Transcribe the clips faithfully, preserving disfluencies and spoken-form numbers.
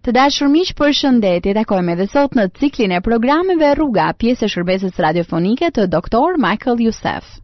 Të dashur miq, përshëndetje. Takojmë edhe sot në ciklin e programeve Rruga, pjesë e shërbesës radiofonike të doktor Michael Youssef.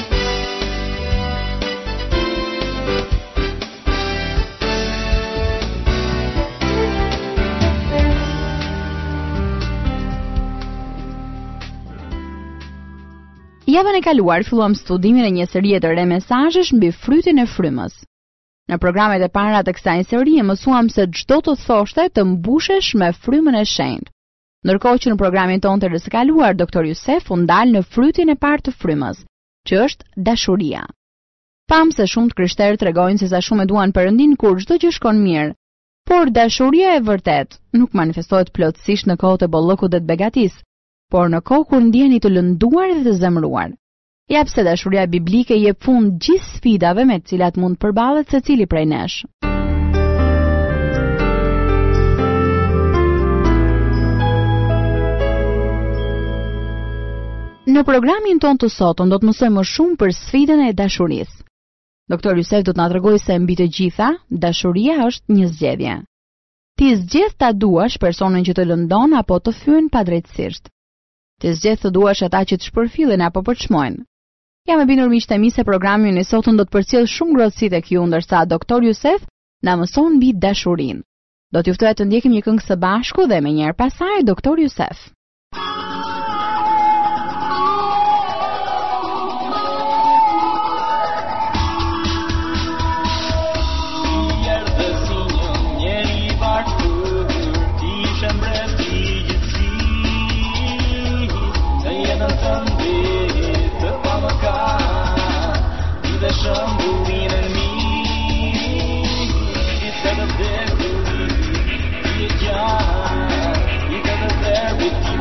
Javën e kaluar filluam studimin e një serie të re mesazhesh mbi frytin e frymës. Në programet e para të kësaj serie mësuam se çdo të thoshte të mbushesh me frymën e shenjtë. Ndërkohë që në programin tonë të së kaluar, doktor Youssef u ndal në frytin e parë të frymës, që është dashuria. Pam se shumë të krishterë tregojnë se sa shumë e duan Perëndin kur çdo gjë shkon mirë, por dashuria e vërtet nuk manifestohet plotësisht në kohët e bollokut dhe të begatisë, por në kohë kur ndjeni të lënduar dhe të zemëruar. Ja pse dashuria biblike jep fund gjithë sfidave me të cilat mund të përballet secili prej nesh. Në programin tonë të sotëm do të mësojmë më shumë për sfidën e dashurisë. Doktor Youssef do të na tregojë se mbi të gjitha, dashuria është një zgjedhje. Ti zgjedh ta duash personin që të lëndon apo të fyen padrejtësisht. Ti zgjedh të duash ata që të shpërfillen apo përçmojnë. Jam e bindur miq të mi se programi i sotëm do të përcjell shumë ngrohtësi tek ju, ndërsa doktor Youssef na mëson mbi dashurinë. Do t'ju ftoj të ndjekim një këngë së bashku dhe menjëherë pasaj doktor Youssef. With you.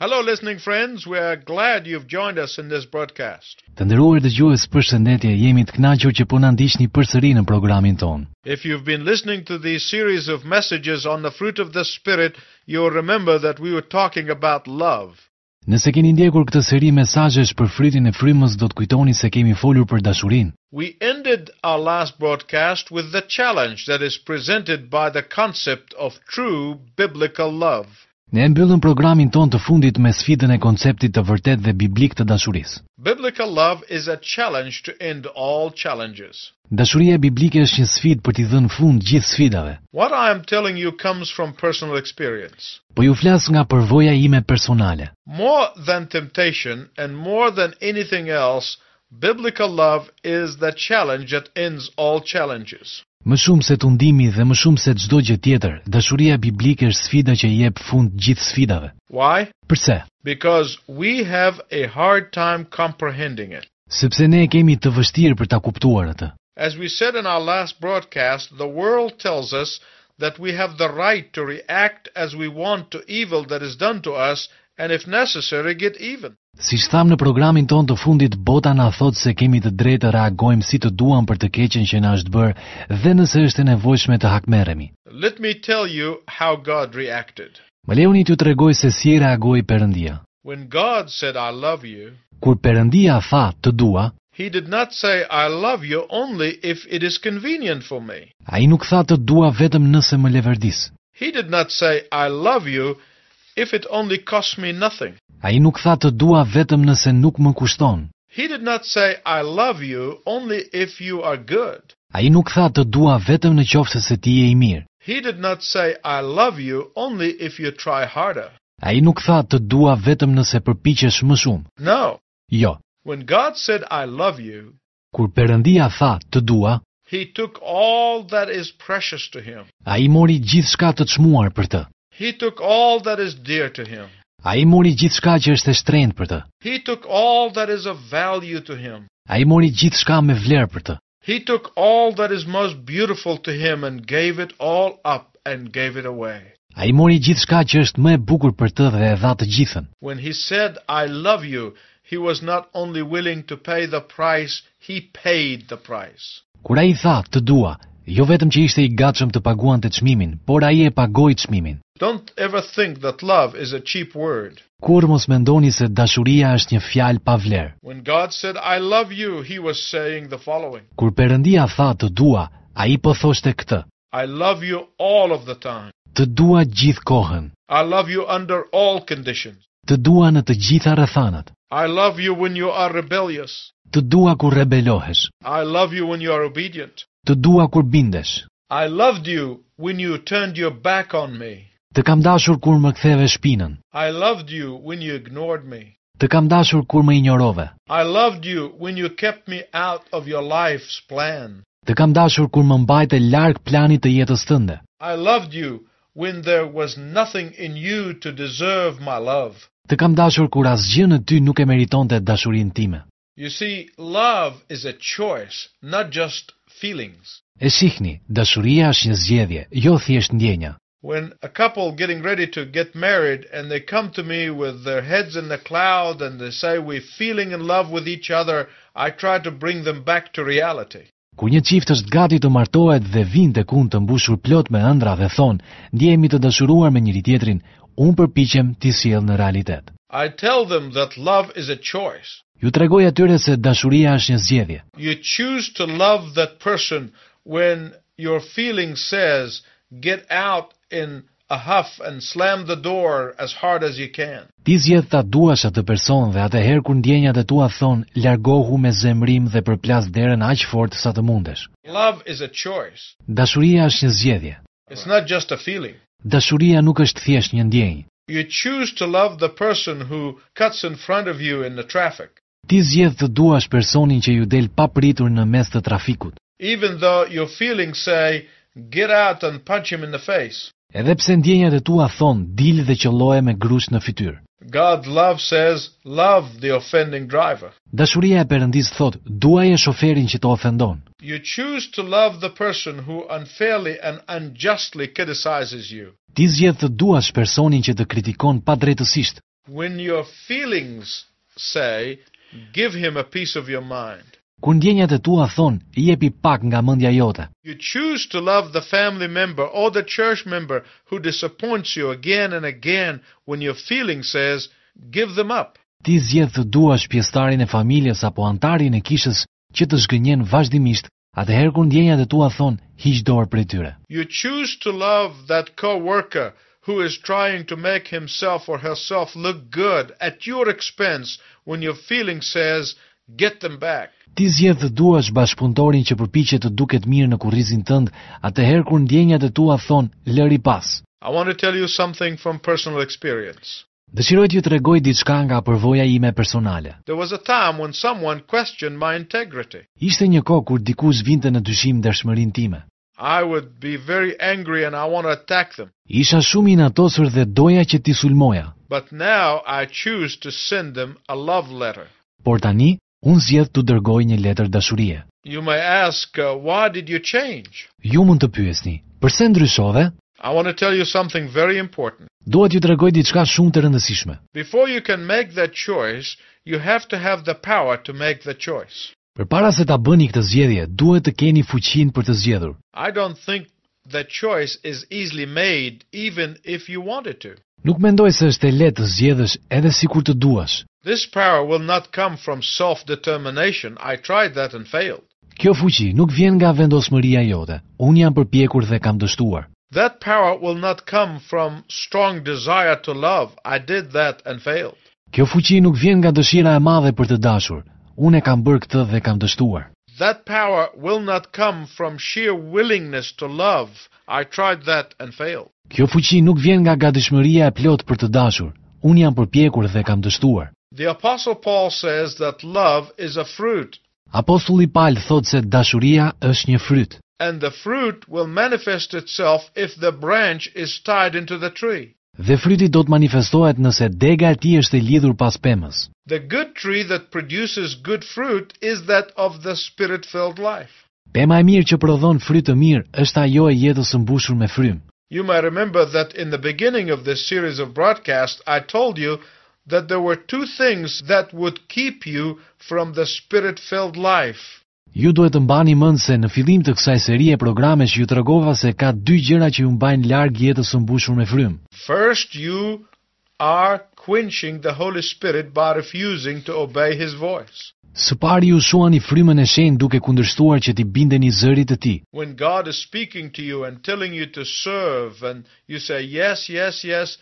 Hello, listening friends. We are glad you've joined us in this broadcast. Të nderuar dëgjues, përshëndetje, jemi të kënaqur që po na ndiqni përsëri në programin ton. If you've been listening to these series of messages on the fruit of the Spirit, you'll remember that we were talking about love. Nëse keni ndjekur këtë seri mesazhesh për frytin e frymës, do të kujtoni se kemi folur për dashurinë. We ended our last broadcast with the challenge that is presented by the concept of true biblical love. Ne mbyllëm programin ton të fundit me sfidën e konceptit të vërtet dhe biblik të dashurisë. Biblical love is a challenge to end all challenges. Dashuria biblike është një sfidë për t'i dhënë fund gjithë sfidave. What I am telling you comes from personal experience. Po ju flas nga përvoja ime personale. More than temptation and more than anything else, biblical love is the challenge that ends all challenges. Më shumë se tundimi dhe më shumë se çdo gjë tjetër, dashuria biblike është sfida që jep fund gjithë sfidave. Why? Përse? Because we have a hard time comprehending it. Sepse ne kemi të vështirë për ta kuptuar atë. As we said in our last broadcast, the world tells us that we have the right to react as we want to evil that is done to us and if necessary get even. Siç tham në programin ton të fundit, bota na thot se kemi të drejtë të reagojmë si të duam për të keqen që na është bërë dhe nëse është e nevojshme të hakmerremi. Let me tell you how God reacted. Më lejoni t'ju tregoj se si reagoi Perëndia. When God said, I love you, Kur Perëndia tha të dua, He did not say, I love you only if it is convenient for me. ai nuk tha të dua vetëm nëse më leverdis. He did not say, I love you if it only costs me nothing. Ai nuk tha të dua vetëm nëse nuk më kushton. He did not say, I love you only if you are good. Ai nuk tha të dua vetëm në qoftë se ti je i mirë. He did not say, I love you only if you try harder. Ai nuk tha të dua vetëm nëse përpiqesh më shumë. No. Jo. When God said, I love you, Kur Perëndia tha të dua, He took all that is precious to Him. ai mori gjithçka të çmuar për të. He took all that is dear to Him. Ai mori gjithçka që është e shtrenjtë për të. He took all that is of value to Him. Ai mori gjithçka me vlerë për të. He took all that is most beautiful to Him and gave it all up and gave it away. Ai mori gjithçka që është më e bukur për të dhe e dha të gjithën. When He said, I love you, He was not only willing to pay the price, He paid the price. Kur ai tha të dua, jo vetëm që ishte i gatshëm të paguante çmimin, por ai e pagoi çmimin. Don't ever think that love is a cheap word. Kur mos mendoni se dashuria është një fjalë pa vlerë. When God said, I love you, He was saying the following. Kur Perëndia tha të dua, ai po thoshte këtë: I love you all of the time. Të dua gjithë kohën. I love you under all conditions. Të dua në të gjitha rrethanat. I love you when you are rebellious. Të dua kur rebelohesh. I love you when you are obedient. Të dua kur bindesh. I loved you when you turned your back on me. Të kam dashur kur më ktheve shpinën. I loved you when you ignored me. Të kam dashur kur më injorove. I loved you when you kept me out of your life's plan. Të kam dashur kur më mbajte larg planit të jetës tënde. I loved you when there was nothing in you to deserve my love. Të kam dashur kur asgjë në ty nuk e meritonte dashurinë time. You see, love is a choice, not just feelings. E shihni, dashuria është një zgjedhje, jo thjesht ndjenja. When a couple getting ready to get married and they come to me with their heads in the cloud and they say we're feeling in love with each other, I try to bring them back to reality. Kur një çift është gati të martohet dhe vijnë tek unë të mbushur plot me ëndra dhe thon, ndjehemi të dashuruar me njëri tjetrin, unë përpiqem t'i sjell në realitet. I tell them that love is a choice. Ju tregoj atyre se dashuria është një zgjedhje. You choose to love that person when your feeling says get out in a huff and slam the door as hard as you can. Ti zgjedh ta duash atë person dhe atëherë kur ndjenjat e tua thon, largohu me zemrim dhe përplas derën aq fort sa të mundesh. Love is a choice. Dashuria është një zgjedhje. It's not just a feeling. Dashuria nuk është thjesht një ndjenjë. You choose to love the person who cuts in front of you in the traffic. Ti zgjedh të duash personin që ju del papritur në mes të trafikut. Even though your feelings say, get out and punch him in the face. Edhe pse ndjenjat e tua thon, dil dhe qelloje me grush në fytyrë. God's love says, love the offending driver. Dashuria e Perëndis thot, duaje shoferin që të ofendon. You choose to love the person who unfairly and unjustly criticizes you. Ti zgjedh të duash personin që të kritikon padrejtësisht. When your feelings say, give him a piece of your mind. Kur ndjenjat e tua thon, i jepi pak nga mendja jote. You choose to love the family member or the church member who disappoints you again and again when your feeling says, give them up. Ti zgjedh të duash pjesëtarin e familjes apo antarin e kishës që të zgënjen vazhdimisht, atëherë kur ndjenjat e tua thon, hiq dorë prej tyre. You choose to love that co-worker who is trying to make himself or herself look good at your expense when your feeling says, get them back. Ti zgjedh të duash bashkëpunëtorin që përpiqet të duket mirë në kurrizin tënd, atëherë kur ndjenjat e tua thon, lëri pas. I want to tell you something from personal experience. Dëshiroj t'ju tregoj diçka nga përvoja ime personale. There was a time when someone questioned my integrity. Ishte një kohë kur dikush vinte në dyshim ndershmërinë time. I would be very angry and I want to attack them. Isha shumë i inatosur dhe doja që t'i sulmoja. But now I choose to send them a love letter. Por tani, unë zgjedh t'u dërgoj një letër dashurie. You may ask, uh, why did you change? Ju mund të pyesni, pse ndryshove? I want to tell you something very important. Dua t'ju tregoj diçka shumë të rëndësishme. Before you can make that choice, you have to have the power to make the choice. Përpara se ta bëni këtë zgjedhje, duhet të keni fuqinë për të zgjedhur. I don't think that choice is easily made even if you wanted to. Nuk mendoj se është e lehtë të zgjedhësh edhe sikur të duash. This power will not come from self-determination. I tried that and failed. Kjo fuqi nuk vjen nga vendosmëria jote. Unë jam përpjekur dhe kam dështuar. That power will not come from strong desire to love. I did that and failed. Kjo fuqi nuk vjen nga dëshira e madhe për të dashur. Unë e kam bërë këtë dhe kam dështuar. That power will not come from sheer willingness to love. I tried that and failed. Kjo fuqi nuk vjen nga gatishmëria e plot për të dashur. Unë jam përpjekur dhe kam dështuar. The Apostle Paul says that love is a fruit. Apostulli Paul thotë se dashuria është një fryt. And the fruit will manifest itself if the branch is tied into the tree. Dhe fryti do të manifestohet nëse dega e tij është e lidhur pas pemës. The good tree that produces good fruit is that of the spirit-filled life. Pema e mirë që prodhon fryt të mirë është ajo e jetës së mbushur me frym. You may remember that in the beginning of this series of broadcasts, I told you that there were two things that would keep you from the spirit-filled life. Ju duhet të mbani mend se në fillim të kësaj serie programesh ju tregova se ka dy gjëra që ju mbajnë larg jetës së mbushur me frym. First, you are quenching the Holy Spirit by refusing to obey His voice. Së pari ju shuani frymën e shenjtë duke kundërshtuar që t'i bindeni zërit të Tij. When God is speaking to you and telling you to serve and you say yes, yes, yes,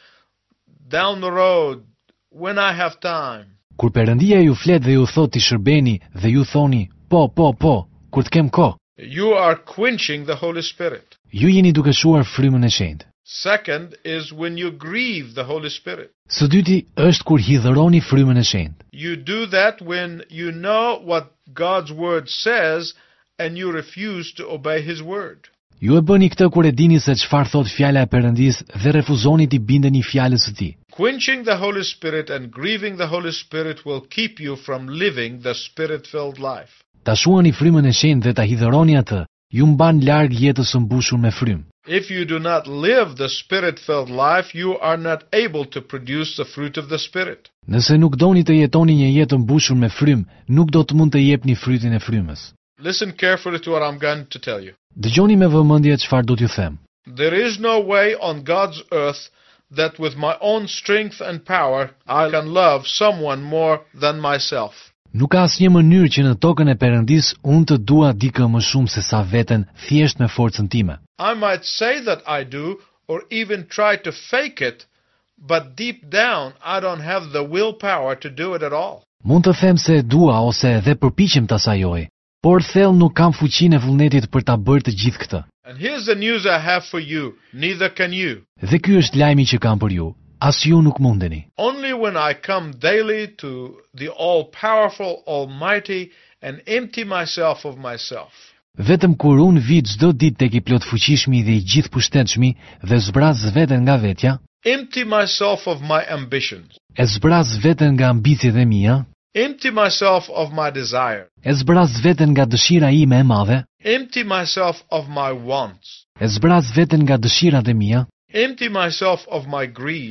down the road, when I have time. Kur Perëndia ju flet dhe ju thotë të shërbeni dhe ju thoni po, po, po, kur të kem kohë. You are quenching the Holy Spirit. Ju jeni duke shuar frymën e shenjtë. Second is when you grieve the Holy Spirit. Së dyti është kur hidhëroni frymën e shenjtë. You do that when you know what God's word says and you refuse to obey His word. Ju e bëni këtë kur e dini se çfarë thot fjala e Perëndis dhe refuzoni t'i bindeni fjalës së Tij. Quenching the Holy Spirit and grieving the Holy Spirit will keep you from living the Spirit-filled life. Ta shuani frymën e shenjtë dhe ta hidhëroni atë, ju mban larg jetës së mbushur me frym. If you do not live the Spirit-filled life, you are not able to produce the fruit of the Spirit. Nëse nuk doni të jetoni një jetë të mbushur me frym, nuk do të mund të jepni frytin e frymës. Listen carefully to what I'm going to tell you. Dëgjoni me vëmendje çfarë do t'ju them. There is no way on God's earth that with my own strength and power I can love someone more than myself. Nuk ka asnjë mënyrë që në tokën e Perëndis unë të dua dikë më shumë se sa veten thjesht me forcën time. I might say that I do or even try to fake it, but deep down I don't have the willpower to do it at all. Mund të them se e dua ose edhe përpiqem ta asajoj, por thellë nuk kam fuqinë e vullnetit për ta bërë të gjithë këtë. And here's the news I have for you, neither can you. Dhe ky është lajmi që kam për ju. As ju nuk mundeni. Only when I come daily to the all-powerful, almighty, and empty myself of myself. Vetëm kur unë vi çdo ditë tek i plot fuqishmi dhe i gjithë pushtetshmi dhe zbraz veten nga vetja, empty myself of my ambitions. E zbraz veten nga ambicjet e mia, empty myself of my desire. E zbraz veten nga dëshira ime e madhe, empty myself of my wants. E zbraz veten nga dëshirat e mia, empty myself of my greed.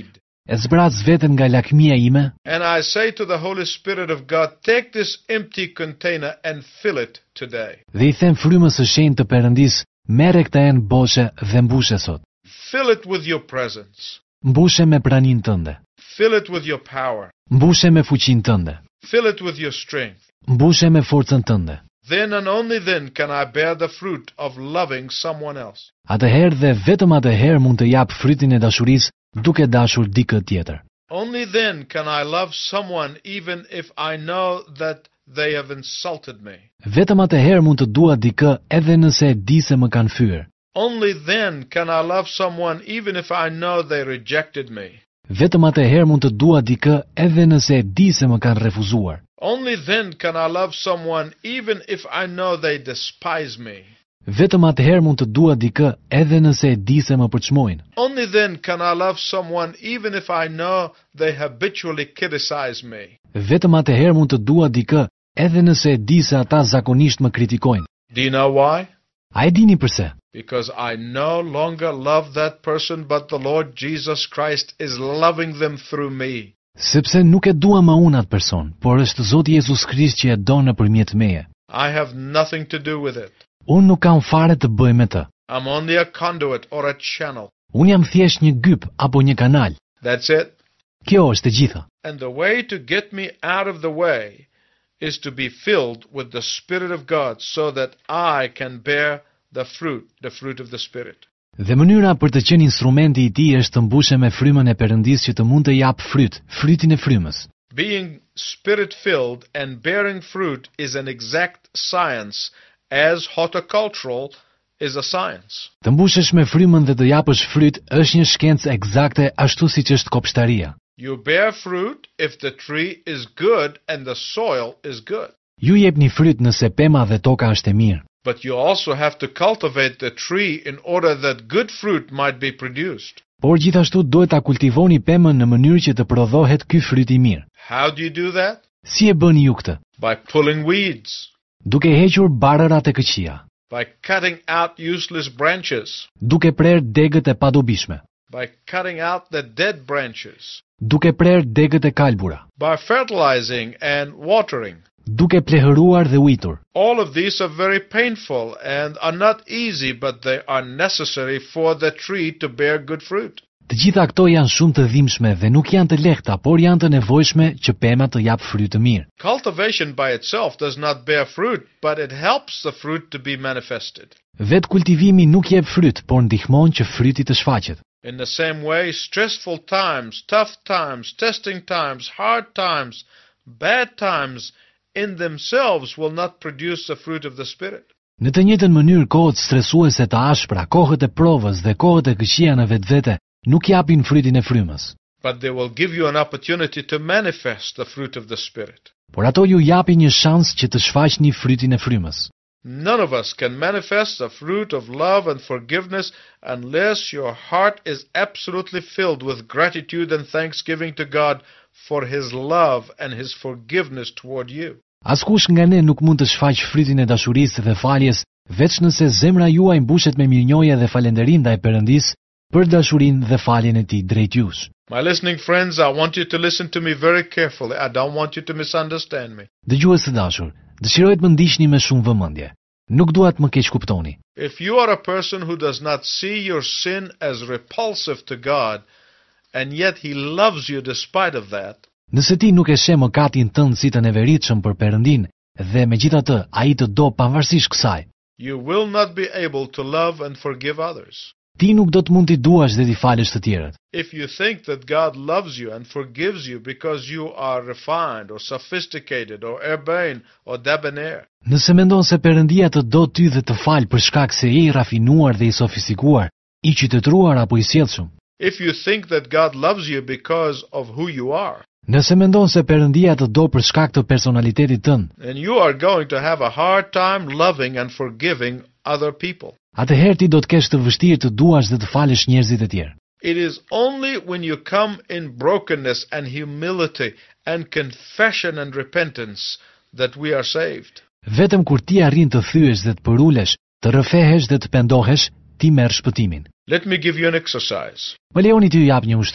e zbraz veten nga lakmia ime, and I say to the Holy Spirit of God, take this empty container and fill it today. dhe i them frymës së shenjtë të Perëndis, merre këtë enë boshe dhe mbushe sot. Fill it with your presence. Mbushe me praninë tënde. Fill it with your power. Mbushe me fuqinë tënde. Fill it with your strength. Mbushe me forcën tënde. Then and only then can I bear the fruit of loving someone else. Atëherë dhe vetëm atëherë mund të jap frytin e dashurisë duke dashur dikë tjetër. Only then can I love someone even if I know that they have insulted me. Vetëm atëherë mund të dua dikë edhe nëse e di se më kanë fyer. Only then can I love someone even if I know they rejected me. Vetëm atëherë mund të dua dikë edhe nëse e di se më kanë refuzuar. Only then can I love someone even if I know they despise me. Vetëm atëherë mund të dua dikë edhe nëse e di se më përçmojnë. Only then can I love someone even if I know they habitually criticize me. Vetëm atëherë mund të dua dikë edhe nëse e di se ata zakonisht më kritikojnë. Do you know why? A e dini pse? Because I no longer love that person, but the Lord Jesus Christ is loving them through me. Sepse nuk e dua më unë atë person, por është Zoti Jezus Krisht që e don nëpërmjet meje. I have nothing to do with it. Unë nuk kam fare të bëj me të. I'm only a conduit or a channel. Unë jam thjesht një gyp apo një kanal. That's it. Kjo është e gjitha. And the way to get me out of the way is to be filled with the Spirit of God so that I can bear the fruit, the fruit of the Spirit. Dhe mënyra për të qenë instrumenti i tij është të mbushe me frymën e Perëndisë që të mund të jap fryt, frytin e frymës. Being Spirit-filled and bearing fruit is an exact science, as horticultural is a science. Të mbushesh me frymën dhe të japësh fryt është një shkencë eksakte ashtu siç është kopshtaria. You bear fruit if the tree is good and the soil is good. Ju jepni fryt nëse pema dhe toka është e mirë. But you also have to cultivate the tree in order that good fruit might be produced. Por gjithashtu duhet ta kultivoni pemën në mënyrë që të prodhohet ky fryt i mirë. How do you do that? Si e bëni ju këtë? By pulling weeds, Duke hequr barërat e këqija, by cutting out useless branches, duke prerë degët e padobishme, by cutting out the dead branches, duke prerë degët e kalbura, by fertilizing and watering. duke plehëruar dhe ujtur. All of these are very painful and are not easy, but they are necessary for the tree to bear good fruit. Të gjitha këto janë shumë të dhimbshme dhe nuk janë të lehta, por janë të nevojshme që pema të jap fryt të mirë. Cultivation by itself does not bear fruit, but it helps the fruit to be manifested. Vet kultivimi nuk jep fryt, por ndihmon që fryti të shfaqet. In the same way, stressful times, tough times, testing times, hard times, bad times in themselves will not produce the fruit of the Spirit. Në të njëjtën mënyrë, kohët stresuese të ashpra, kohët e provës dhe kohët e këqija në vetvete nuk japin frytin e frymës. But they will give you an opportunity to manifest the fruit of the Spirit. Por ato ju japin një shans që të shfaqni frytin e frymës. None of us can manifest the fruit of love and forgiveness unless your heart is absolutely filled with gratitude and thanksgiving to God for His love and His forgiveness toward you. Askush nga ne nuk mund të shfaq frytin e dashurisë dhe faljes veç nëse zemra juaj mbushet me mirënjohje dhe falënderim ndaj Perëndisë për dashurinë dhe faljen e Tij drejt jush. My listening friends, I want you to listen to me very carefully. I don't want you to misunderstand me. Dëgjues të dashur, dëshiroj të më ndiqni me shumë vëmendje. Nuk dua të më keq kuptoni. If you are a person who does not see your sin as repulsive to God, and yet He loves you despite of that, Nëse ti nuk e sheh mëkatin tënd si të neveritshëm për Perëndin dhe megjithatë ai të do pavarësisht kësaj, you will not be able to love and forgive others. ti nuk do të mund t'i duash dhe t'i falësh të tjerët. If you think that God loves you and forgives you because you are refined or sophisticated or urbane or debonair, Nëse mendon se Perëndia të do ty dhe të fal për shkak se je i rafinuar dhe i sofistikuar, i qytetëruar apo i sjellshëm, if you think that God loves you because of who you are, nëse mendon se Perëndia të do për shkak të personalitetit tënd, then you are going to have a hard time loving and forgiving other people. atëherë ti do të kesh të vështirë të duash dhe të falësh njerëzit e tjerë. It is only when you come in brokenness and humility and confession and repentance that we are saved. Vetëm kur ti arrin të thyesh dhe të përulesh, të rrëfehesh dhe të pendohesh, ti merr shpëtimin. Let me give you an exercise. Më lejoni t'ju jap një ushtrim.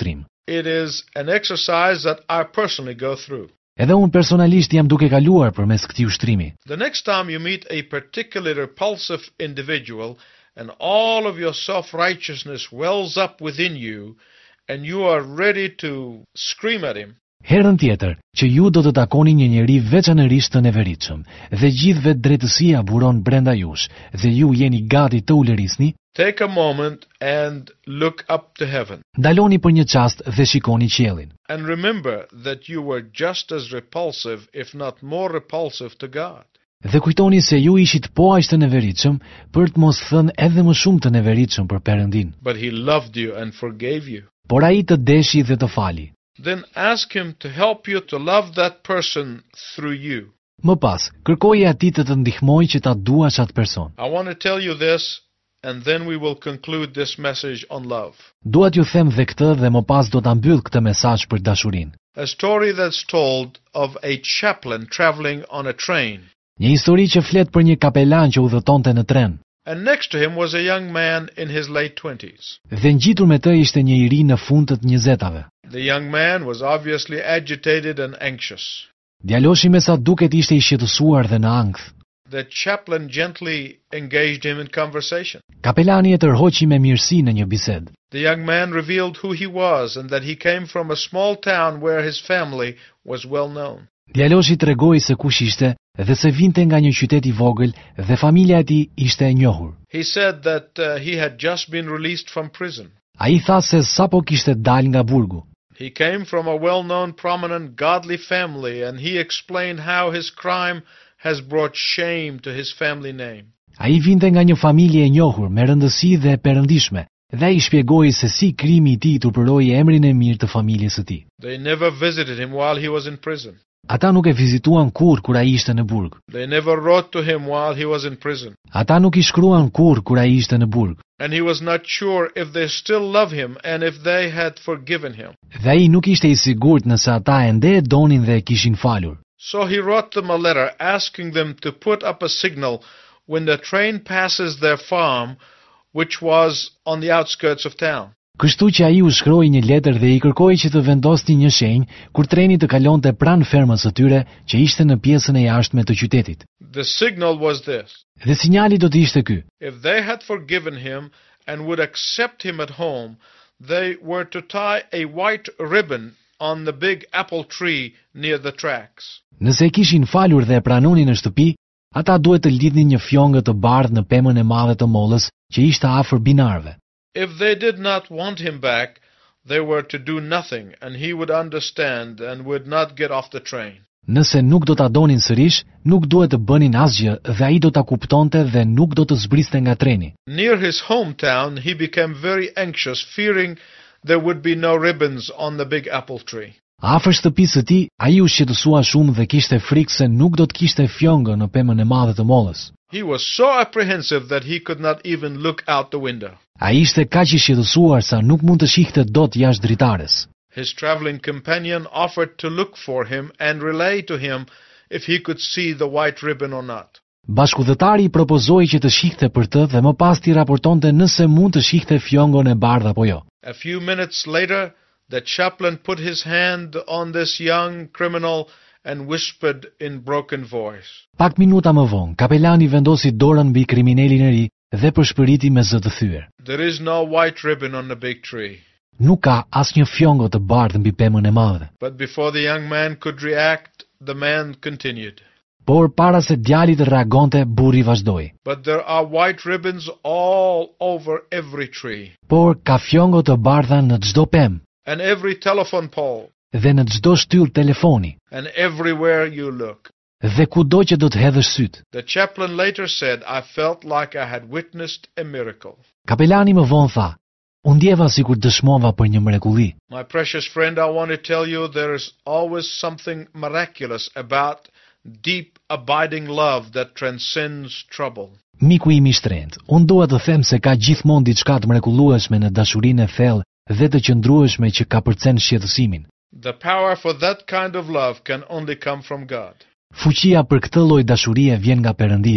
it is an exercise that I personally go through. Edhe unë personalisht jam duke kaluar përmes këtij ushtrimi. The next time you meet a particularly repulsive individual and all of your self-righteousness wells up within you and you are ready to scream at him, Herën tjetër, që ju do të takoni një njeri veçanërisht të neveritshëm, dhe gjithë vetëdrejtësia buron brenda jush, dhe ju jeni gati të ulërisni, take a moment and look up to heaven. Ndaloni për një çast dhe shikoni qiellin. And remember that you were just as repulsive, if not more repulsive, to God. Dhe kujtoni se ju ishit po aq të neveritshëm, për të mos thënë edhe më shumë të neveritshëm për Perëndin. But he loved you and forgave you. Por ai të deshi dhe të fali. Then ask him to help you to love that person through you. Më pas, kërkoje atij të të ndihmojë që ta duash atë person. I want to tell you this, and then we will conclude this message on love. Dua t'ju them dhe këtë dhe më pas do ta mbyll këtë mesazh për dashurinë. A story that's told of a chaplain traveling on a train. Një histori që flet për një kapelan që udhëtonte në tren. And next to him was a young man in his late twenties. Dhe ngjitur me të ishte një i ri në fund të njëzetave. The young man was obviously agitated and anxious. Djaloshi me sa duket ishte i shqetësuar dhe në ankth. The chaplain gently engaged him in conversation. Kapelani e tërhoqi me mirësi në një bisedë. The young man revealed who he was and that he came from a small town where his family was well known. Djaloshi tregoi se kush ishte dhe se vinte nga një qytet i vogël dhe familja e tij ishte e njohur. He said that uh, he had just been released from prison. Ai tha se sapo kishte dalë nga burgu. He came from a well-known, prominent, godly family, and he explained how his crime has brought shame to his family name. Ai vinte nga një familje e njohur me rëndësi dhe e perëndishme, dhe ai shpjegoi se si krimi i tij turpëroi emrin e mirë të familjes së tij. They never visited him while he was in prison. Ata nuk e vizituan kur kur ai ishte në burg. They never wrote to him while he was in prison. Ata nuk i shkruan kur kur ai ishte në burg. And he was not sure if they still love him and if they had forgiven him. Dhe ai nuk ishte i sigurt nëse ata ende e donin dhe e kishin falur. So he wrote them a letter asking them to put up a signal when the train passes their farm, which was on the outskirts of town. Kështu që ai u shkroi një letër dhe i kërkoi që të vendosnin një shenjë kur treni të kalonte pranë fermës së tyre, që ishte në pjesën e jashtme të qytetit. The signal was this: Dhe sinjali do të ishte ky. if they had forgiven him and would accept him at home, they were to tie a white ribbon on the big apple tree near the tracks. Nëse e kishin falur dhe e pranonin në shtëpi, ata duhet të lidhnin një fjongë të bardhë në pemën e madhe të mollës që ishte afër binarëve. If they did not want him back, they were to do nothing, and he would understand and would not get off the train. Nëse nuk do ta donin sërish, nuk duhet të bënin asgjë dhe ai do ta kuptonte dhe nuk do të zbriste nga treni. Near his hometown, he became very anxious, fearing there would be no ribbons on the big apple tree. Afër shtëpisë së tij, ai u shqetësua shumë dhe kishte frikë se nuk do të kishte fjongë në pemën e madhe të mollës. He was so apprehensive that he could not even look out the window. Ai ishte kaq i shqetësuar sa nuk mund të shihte dot jashtë dritares. His traveling companion offered to look for him and relay to him if he could see the white ribbon or not. Bashkëdhëtari i propozoi që të shihte për të dhe më pas t'i raportonte nëse mund të shihte fjongon e bardhë apo jo. A few minutes later, the chaplain put his hand on this young criminal and whispered in broken voice. Pak minuta më vonë, kapelani vendosi dorën mbi kriminalin e ri dhe përshpëriti me zë të thyer. There is no white ribbon on the big tree. Nuk ka asnjë fjongo të bardhë mbi pemën e madhe. But before the young man could react, the man continued. Por para se djali të reagonte, burri vazhdoi. But there are white ribbons all over every tree, Por ka fjongo të bardha në çdo pemë and every telephone pole, dhe në çdo shtyllë telefoni and everywhere you look. dhe kudo që do të hedhësh syt. The chaplain later said, I felt like I had witnessed a miracle. Kapelani më vonë tha: "U ndjeva sikur dëshmova për një mrekulli." My precious friend, I want to tell you there is always something miraculous about deep, abiding love that transcends trouble. Miku im i shtrenjtë, unë dua të them se ka gjithmonë diçka të mrekullueshme në dashurinë e thellë dhe të qëndrueshme që ka përcen shqetësimin. The power for that kind of love can only come from God. Fuqia për këtë lloj dashurie vjen nga Perëndia.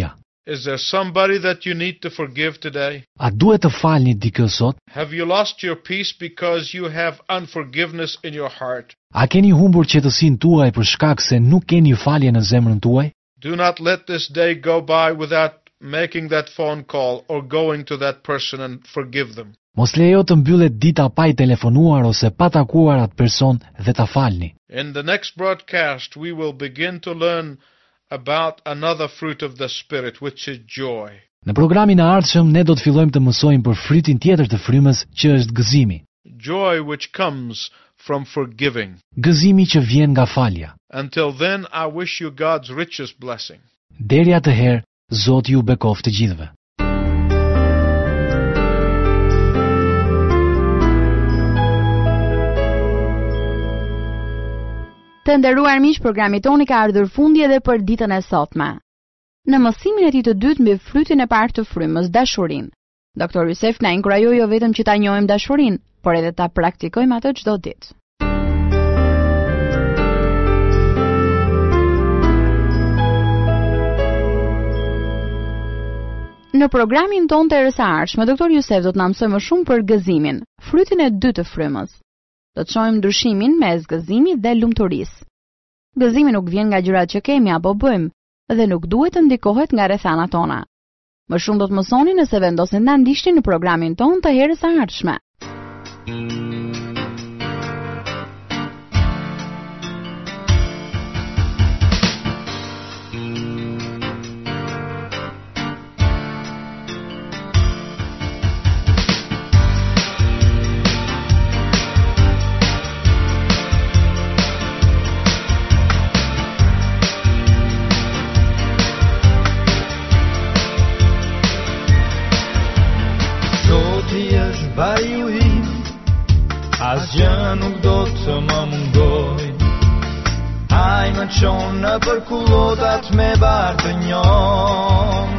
Is there somebody that you need to forgive today? A duhet të falni dikë sot? Have you lost your peace because you have unforgiveness in your heart? A keni humbur qetësinë tuaj për shkak se nuk keni falje në zemrën tuaj? Do not let this day go by without making that phone call or going to that person and forgive them. Mos lejo të mbyllet dita pa i telefonuar ose pa takuar atë person dhe ta falni. In the next broadcast, we will begin to learn about another fruit of the Spirit, which is joy. Në programin e ardhshëm ne do të fillojmë të mësojmë për frytin tjetër të frymës, që është gëzimi. Joy which comes from forgiving. Gëzimi që vjen nga falja. Until then, I wish you God's richest blessing. Deri atëherë, Zoti ju bekoft të gjithëve. Të nderuar miq, programi toni ka ardhur fundi edhe për ditën e sotme. Në mësimin e tij të dytë mbi frytin e parë të frymës, dashurinë, doktor Yusef na inkurajoi jo vetëm që ta njohim dashurinë, por edhe ta praktikojmë atë çdo ditë. Në programin ton të erës së ardhshme, doktor Yusef do të na mësojë më shumë për gëzimin, frytin e dytë të frymës. Do të shohim ndryshimin mes gëzimit dhe lumturisë. Gëzimi nuk vjen nga gjërat që kemi apo bëjmë dhe nuk duhet të ndikohet nga rrethanat tona. Më shumë do të mësoni nëse vendosni ta ndiqni në programin ton të herës së ardhshme. Bariu im, asgjë nuk do të më mungoj. Ai më çon në për kullotat me bardhë të njon.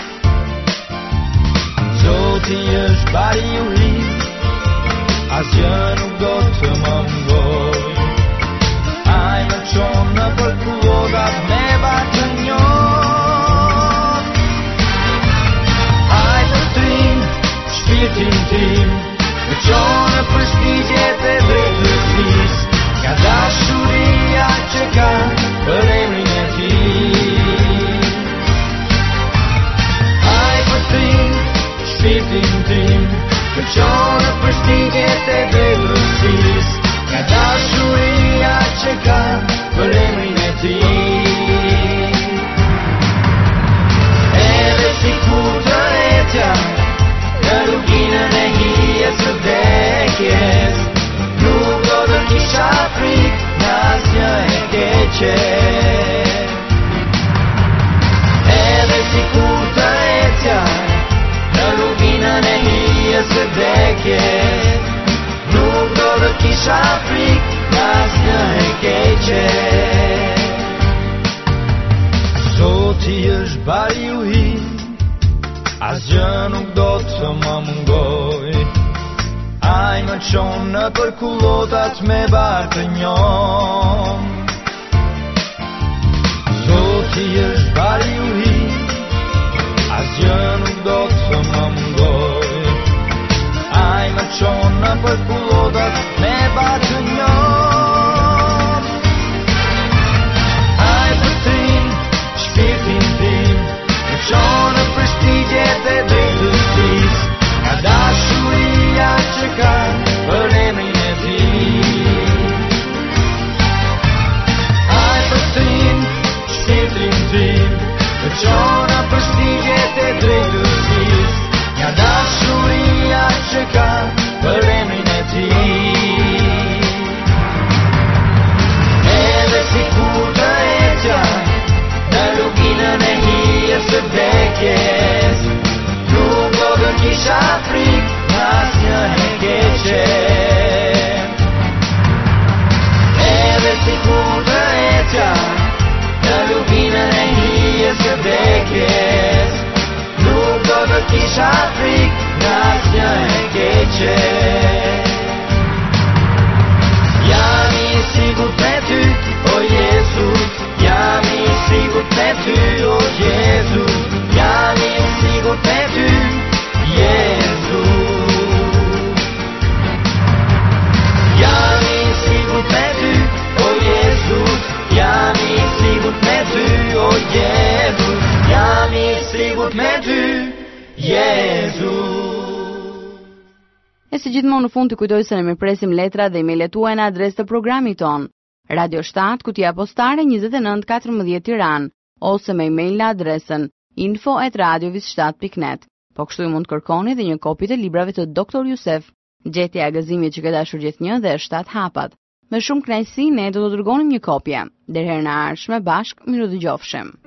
Zoti është bariu im, asgjë nuk do të më mungoj. Ai më çon në për kullotat me bardhë të njon. Ai më trim shpirtin tim, më qonë për shpigjet e drejtësis, nga dashuria që ka për emrin e tij. Ai përtrim shpirtin tim, më qonë për shpigjet e drejtësis, nga dashuria që ka për emrin e tij. Edhe si kur të retja në luginën e hijes së vdekjes, nuk do të kisha frikë në asnjë e keqe. Edhe sikur të ecja në luginën e hijes së vdekjes, nuk do të kisha frikë në asnjë e keqe. Zoti është bariu im, asgjë nuk do të më mungoj. Ai më çon në për kullotat me bardhë të njon. Zoti është bariu im, asgjë nuk do të më mungoj. Ai më çon në për kullotat me bardhë të njon. Ai përtrim shpirtin tim, më çon në për shpigjet e drejtësis, nga dashuria që ka për emrin e tij. Ai përtrim shpirtin tim, më çon në për shpigjet e drejtësis, nga dashuria që ka për emrin e tij. Edhe sikur të ecja në luginën e hijes së vdekjes, nuk do të kisha frikë në asnjë e keqe. Edhe sikur të ecja në luginën e hijes së vdekjes, nuk do të kisha frikë në asnjë e keqe. Jam i sigurt me ty, o Jezus, jam i sigurt me ty, o Jezus, jam sigurt me ty, Jezus. Jam I sigurt me ty, o Jezus. Jam I sigurt me ty, o Jezus. Jam I sigurt me ty, Jezus. E si gjithmonë në fund të kujtoj se ne më presim letra dhe email-et tuaja në adresë të programit ton. Radio shtat, Kutia Postare njëzet e nëntë katërmbëdhjetë Tiranë, ose me email në adresën info at radiovis shtat pikë net. Po kështu i mund kërkoni dhe një kopje të librave të doktor Jusef, Gjetja e gëzimit që ka dashur gjithnjë dhe shtat hapat. Me shumë kënaqësi ne do të dërgonim një kopje. Deri herë në ardhshme bashk, miru dëgjofshim.